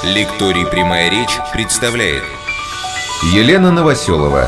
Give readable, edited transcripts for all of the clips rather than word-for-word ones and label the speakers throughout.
Speaker 1: Лекторий «Прямая речь» представляет
Speaker 2: Елена Новоселова.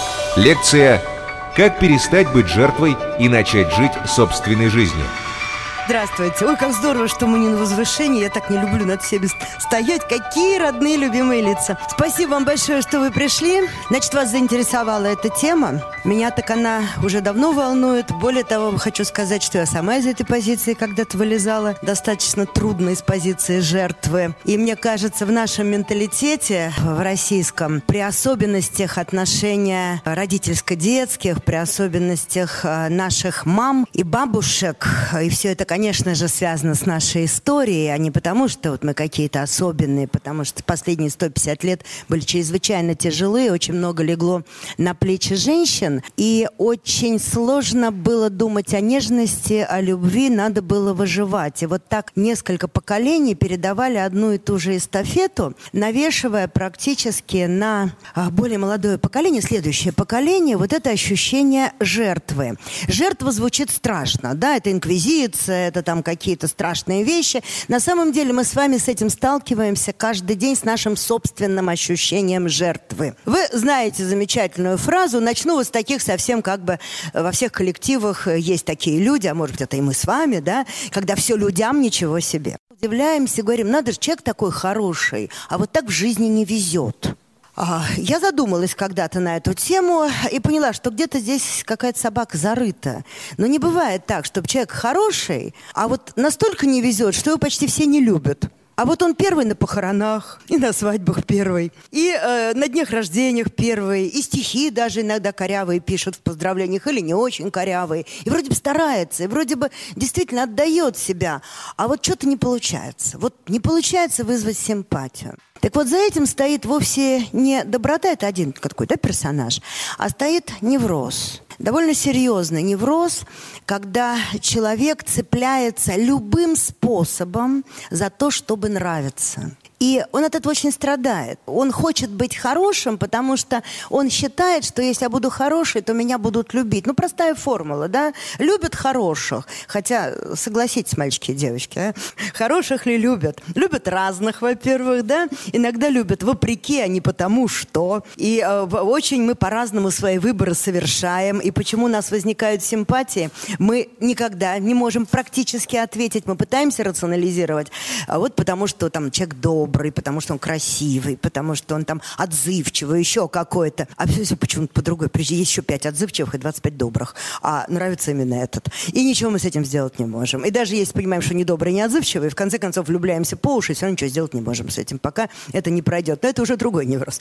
Speaker 2: Лекция «Как перестать быть жертвой и начать жить собственной жизнью».
Speaker 3: Здравствуйте. Ой, как здорово, что мы не на возвышении. Я так не люблю над всеми стоять. Какие родные, любимые лица. Спасибо вам большое, что вы пришли. Значит, вас заинтересовала эта тема. Меня так она уже давно волнует. Более того, хочу сказать, что я сама из этой позиции когда-то вылезала. Достаточно трудно из позиции жертвы. И мне кажется, в нашем менталитете, в российском, при особенностях отношения родительско-детских, при особенностях наших мам и бабушек, и все это, конечно же, связано с нашей историей, а не потому, что вот мы какие-то особенные, потому что последние 150 лет были чрезвычайно тяжелые, очень много легло на плечи женщин, и очень сложно было думать о нежности, о любви, надо было выживать. И вот так несколько поколений передавали одну и ту же эстафету, навешивая практически на более молодое поколение, следующее поколение, вот это ощущение жертвы. Жертва звучит страшно, да, это инквизиция, это там какие-то страшные вещи. На самом деле мы с вами с этим сталкиваемся каждый день с нашим собственным ощущением жертвы. Вы знаете замечательную фразу, начну вот с таких совсем как бы во всех коллективах есть такие люди, а может быть это и мы с вами, да, когда все людям, ничего себе. Удивляемся, говорим, надо же, человек такой хороший, а вот так в жизни не везет. Я задумалась когда-то на эту тему и поняла, что где-то здесь какая-то собака зарыта. Но не бывает так, чтобы человек хороший, а вот настолько не везет, что его почти все не любят. А вот он первый на похоронах, и на свадьбах первый, и на днях рождениях первый, и стихи даже иногда корявые пишут в поздравлениях, или не очень корявые. И вроде бы старается, и вроде бы действительно отдает себя. А вот что-то не получается. Вот не получается вызвать симпатию. Так вот, за этим стоит вовсе не доброта, это один какой-то персонаж, а стоит невроз. Довольно серьезный невроз, когда человек цепляется любым способом за то, чтобы нравиться. И он от этого очень страдает. Он хочет быть хорошим, потому что он считает, что если я буду хороший, то меня будут любить. Ну, простая формула, да? Любят хороших. Хотя, согласитесь, мальчики и девочки, хороших ли любят? Любят разных, во-первых, да? Иногда любят вопреки, а не потому что. И очень мы по-разному свои выборы совершаем. И почему у нас возникают симпатии, мы никогда не можем практически ответить. Мы пытаемся рационализировать. А вот потому что там человек добрый, потому что он красивый, потому что он там отзывчивый, еще какой-то. А все почему-то по-другой. Есть еще 5 отзывчивых и 25 добрых. А нравится именно этот. И ничего мы с этим сделать не можем. И даже если понимаем, что не добрый, не отзывчивый, в конце концов влюбляемся по уши, и все равно ничего сделать не можем с этим, пока это не пройдет. Но это уже другой невроз.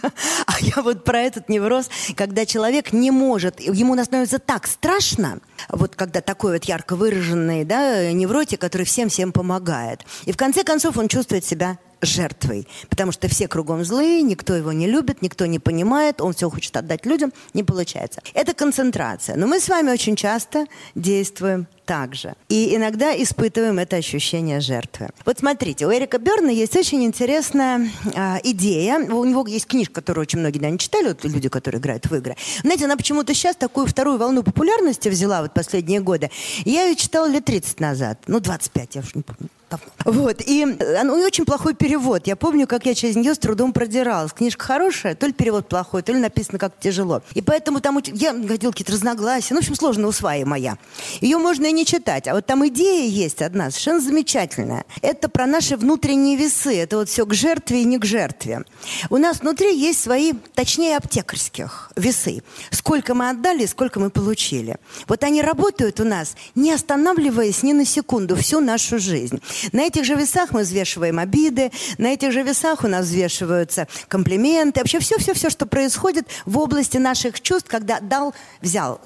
Speaker 3: А я вот про этот невроз, когда человек не может, ему становится так страшно, вот когда такой вот ярко выраженный, да, невротик, который всем помогает. И в конце концов он чувствует себя жертвой, потому что все кругом злые, никто его не любит, никто не понимает, он все хочет отдать людям, не получается. Это концентрация. Но мы с вами очень часто действуем так же. И иногда испытываем это ощущение жертвы. Вот смотрите, у Эрика Берна есть очень интересная идея. У него есть книжка, которую очень многие, наверное, читали, вот люди, которые играют в игры. Знаете, она почему-то сейчас такую вторую волну популярности взяла вот последние годы. Я ее читала лет 30 назад, 25, я уж не помню. Вот, и очень плохой перевод. Я помню, как я через нее с трудом продиралась. Книжка хорошая, то ли перевод плохой, то ли написано как-то тяжело. И поэтому там я находила какие-то разногласия. В общем, сложно усваиваемая. Ее можно и не читать. А вот там идея есть одна, совершенно замечательная. Это про наши внутренние весы. Это вот все к жертве и не к жертве. У нас внутри есть свои, точнее, аптекарских весы. Сколько мы отдали, сколько мы получили. Вот они работают у нас, не останавливаясь ни на секунду всю нашу жизнь. На этих же весах мы взвешиваем обиды, на этих же весах у нас взвешиваются комплименты. Вообще все, что происходит в области наших чувств, когда дал, взял.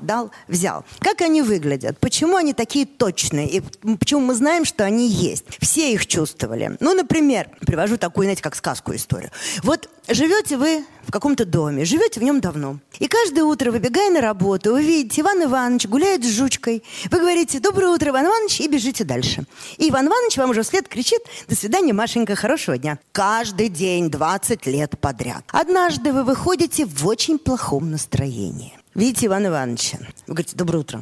Speaker 3: Как они выглядят? Почему они такие точные? И почему мы знаем, что они есть? Все их чувствовали. Ну, например, привожу такую, знаете, как сказку историю. Вот живете вы в каком-то доме, живете в нем давно. И каждое утро, выбегая на работу, вы видите, Иван Иванович гуляет с жучкой. Вы говорите: «Доброе утро, Иван Иванович», и бежите дальше. И Иван Иванович вам уже вслед кричит: «До свидания, Машенька, хорошего дня». Каждый день, 20 лет подряд. Однажды вы выходите в очень плохом настроении. Видите Ивана Ивановича. Вы говорите: «Доброе утро».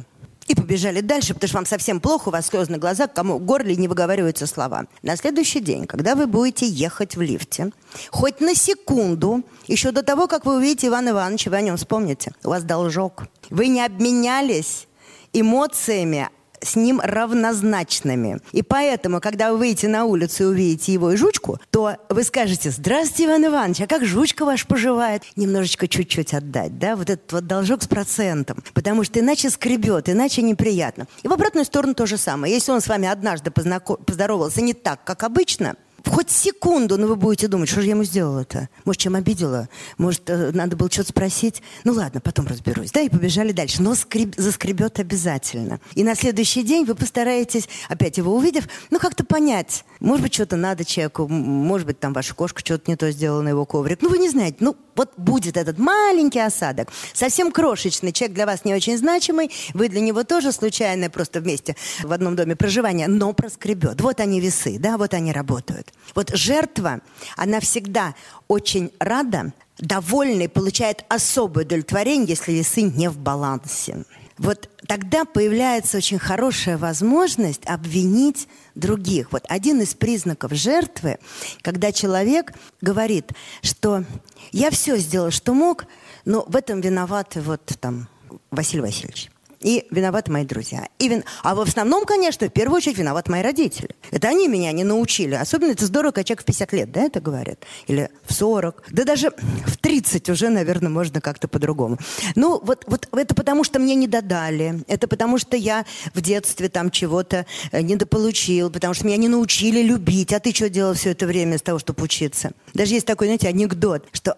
Speaker 3: И побежали дальше, потому что вам совсем плохо, у вас слезы на глазах, кому в горле не выговариваются слова. На следующий день, когда вы будете ехать в лифте, хоть на секунду, еще до того, как вы увидите Ивана Ивановича, вы о нем вспомните, у вас должок. Вы не обменялись эмоциями с ним равнозначными. И поэтому, когда вы выйдете на улицу и увидите его и жучку, то вы скажете: «Здравствуйте, Иван Иванович, а как жучка ваш поживает?» Немножечко чуть-чуть отдать, да, вот этот вот должок с процентом. Потому что иначе скребет, иначе неприятно. И в обратную сторону то же самое. Если он с вами однажды поздоровался не так, как обычно, хоть секунду, но вы будете думать, что же я ему сделала-то? Может, чем обидела? Может, надо было что-то спросить? Ну ладно, потом разберусь. Да, и побежали дальше. Но заскребет обязательно. И на следующий день вы постараетесь, опять его увидев, как-то понять. Может быть, что-то надо человеку, может быть, там ваша кошка что-то не то сделала на его коврик. Вы не знаете. Вот будет этот маленький осадок. Совсем крошечный. Человек для вас не очень значимый. Вы для него тоже случайно, просто вместе в одном доме проживания, но проскребет. Вот они весы, да, вот они работают. Вот жертва, она всегда очень рада, довольна и получает особое удовлетворение, если весы не в балансе. Вот тогда появляется очень хорошая возможность обвинить других. Вот один из признаков жертвы, когда человек говорит, что я все сделал, что мог, но в этом виноваты Василий Васильевич. И виноваты мои друзья. А в основном, конечно, в первую очередь виноваты мои родители. Это они меня не научили. Особенно это здорово, когда человек в 50 лет, да, это говорят. Или в 40. Да даже в 30 уже, наверное, можно как-то по-другому. Вот это потому, что мне не додали. Это потому, что я в детстве там чего-то недополучил. Потому что меня не научили любить. А ты что делал все это время с того, чтобы учиться? Даже есть такой, знаете, анекдот, что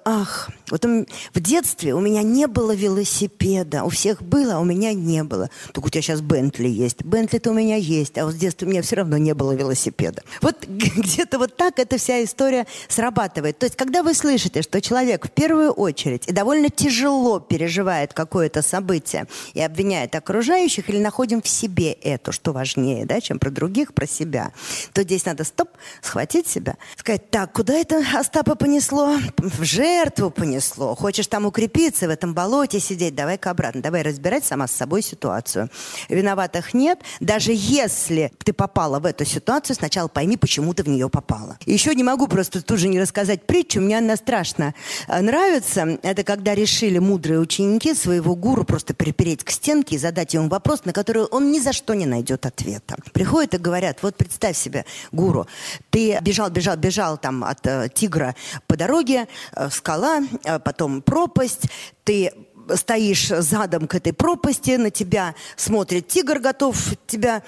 Speaker 3: в детстве у меня не было велосипеда. У всех было, а у меня не было. Только у тебя сейчас Бентли есть. Бентли-то у меня есть, а вот с детства у меня все равно не было велосипеда. Вот где-то вот так эта вся история срабатывает. То есть, когда вы слышите, что человек в первую очередь и довольно тяжело переживает какое-то событие и обвиняет окружающих, или находим в себе это, что важнее, да, чем про других, про себя, то здесь надо схватить себя, сказать: так, куда это Остапа понесло? В жертву понесло. Хочешь там укрепиться, в этом болоте сидеть? Давай-ка обратно. Давай разбирать сама с собой ситуацию. Виноватых нет. Даже если ты попала в эту ситуацию, сначала пойми, почему ты в нее попала. Еще не могу просто тут же не рассказать притчу. Мне она страшно нравится. Это когда решили мудрые ученики своего гуру просто припереть к стенке и задать ему вопрос, на который он ни за что не найдет ответа. Приходят и говорят: вот представь себе, гуру, ты бежал там от тигра по дороге, скала, потом пропасть, ты стоишь задом к этой пропасти, на тебя смотрит тигр, готов тебя,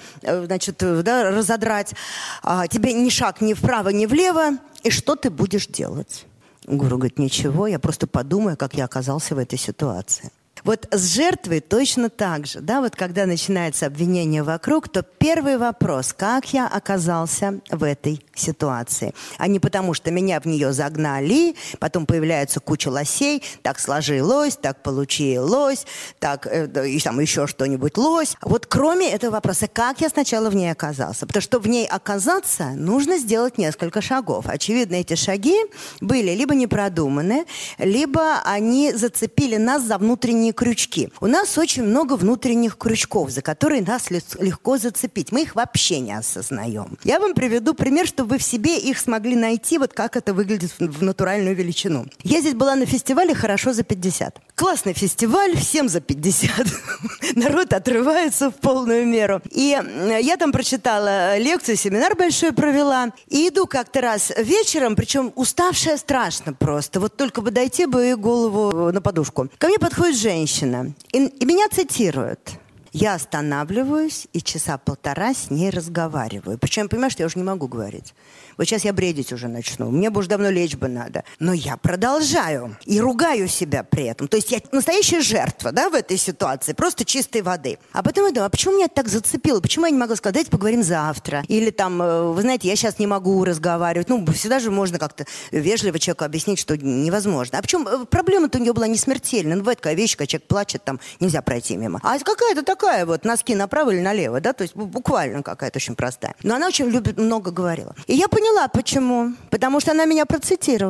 Speaker 3: разодрать. Тебе ни шаг ни вправо, ни влево. И что ты будешь делать? Гуру говорит: ничего, я просто подумаю, как я оказался в этой ситуации. Вот с жертвой точно так же. Да? Вот когда начинается обвинение вокруг, то первый вопрос: как я оказался в этой ситуации? А не потому, что меня в нее загнали, потом появляется куча лосей, так сложилось, так получилось, так и там еще что-нибудь лось. Вот кроме этого вопроса: как я сначала в ней оказался? Потому что в ней оказаться нужно сделать несколько шагов. Очевидно, эти шаги были либо непродуманы, либо они зацепили нас за внутренние крючки. У нас очень много внутренних крючков, за которые нас легко зацепить. Мы их вообще не осознаем. Я вам приведу пример, чтобы вы в себе их смогли найти, вот как это выглядит в натуральную величину. Я здесь была на фестивале «Хорошо за 50». Классный фестиваль, всем за 50. Народ отрывается в полную меру. И я там прочитала лекцию, семинар большой провела. И иду как-то раз вечером, причем уставшая страшно просто. Вот только бы дойти бы и голову на подушку. Ко мне подходит женщина и меня цитирует. Я останавливаюсь и часа полтора с ней разговариваю. Причем я понимаю, что я уже не могу говорить. Вот сейчас я бредить уже начну. Мне бы уже давно лечь бы надо. Но я продолжаю. И ругаю себя при этом. То есть я настоящая жертва, да, в этой ситуации. Просто чистой воды. А потом я думаю: а почему меня это так зацепило? Почему я не могла сказать: давайте поговорим завтра? Или там, вы знаете, я сейчас не могу разговаривать. Всегда же можно как-то вежливо человеку объяснить, что невозможно. А почему проблема-то у нее была не смертельная? Бывает такая вещь, когда человек плачет, там нельзя пройти мимо. А какая-то такая вот, носки направо или налево, да? То есть буквально какая-то очень простая. Но она очень много говорила. И я поняла, почему. Потому что она меня процитировала.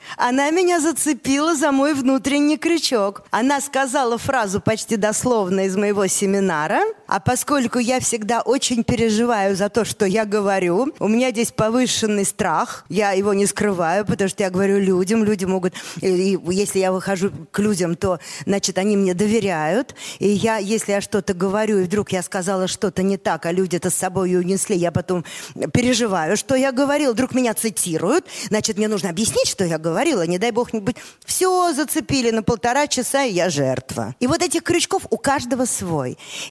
Speaker 3: Она меня зацепила за мой внутренний крючок. Она сказала фразу почти дословно из моего семинара. А поскольку я всегда очень переживаю за то, что я говорю, у меня здесь повышенный страх. Я его не скрываю, потому что я говорю людям. Люди могут... И если я выхожу к людям, то, значит, они мне доверяют. И если я что-то говорю, и вдруг я сказала что-то не так, а люди это с собой унесли, я потом переживаю, что я говорила. Вдруг меня цитируют. Значит, мне нужно объяснить, что я говорила. Не дай бог, нибудь все зацепили на 1,5 часа, и я жертва. И вот этих крючков у каждого свой.